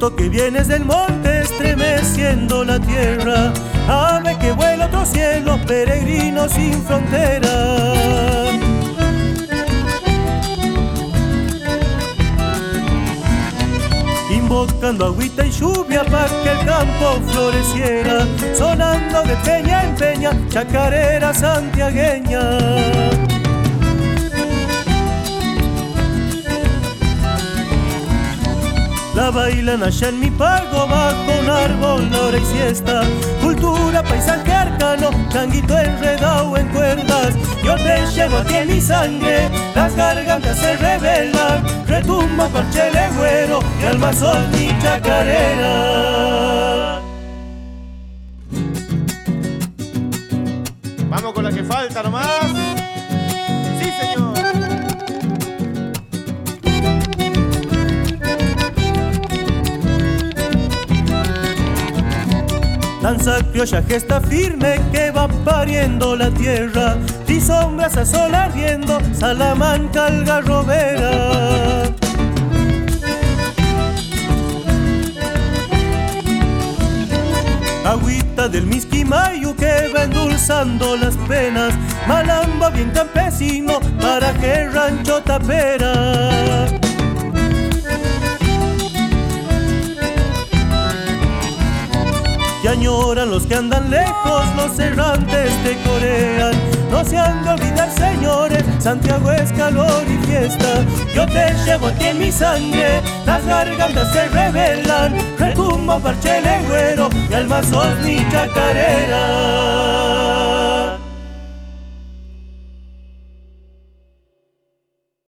Viento que vienes del monte estremeciendo la tierra, ave que vuela a otro cielo, peregrino sin frontera. Invocando agüita y lluvia para que el campo floreciera, sonando de peña en peña, chacarera santiagueña. La bailan allá en mi pago bajo un árbol, la hora y siesta. Cultura, paisaje arcano, changuito enredado en cuerdas. Yo te llevo aquí en mi sangre, las gargantas se revelan. Retumba parche legüero y almazón mi chacarera. Vamos con la que falta nomás. Sí, señor. Danza criolla, gesta firme que va pariendo la tierra, y sombras a sol ardiendo, Salamanca algarrobera. Agüita del Misquimayu que va endulzando las penas, malamba bien campesino para que rancho tapera. Que añoran los que andan lejos, los errantes te corean. No se han de olvidar, señores, Santiago es calor y fiesta. Yo te llevo aquí en mi sangre, las gargantas se revelan. Retumba parche legüero y almazón mi chacarera.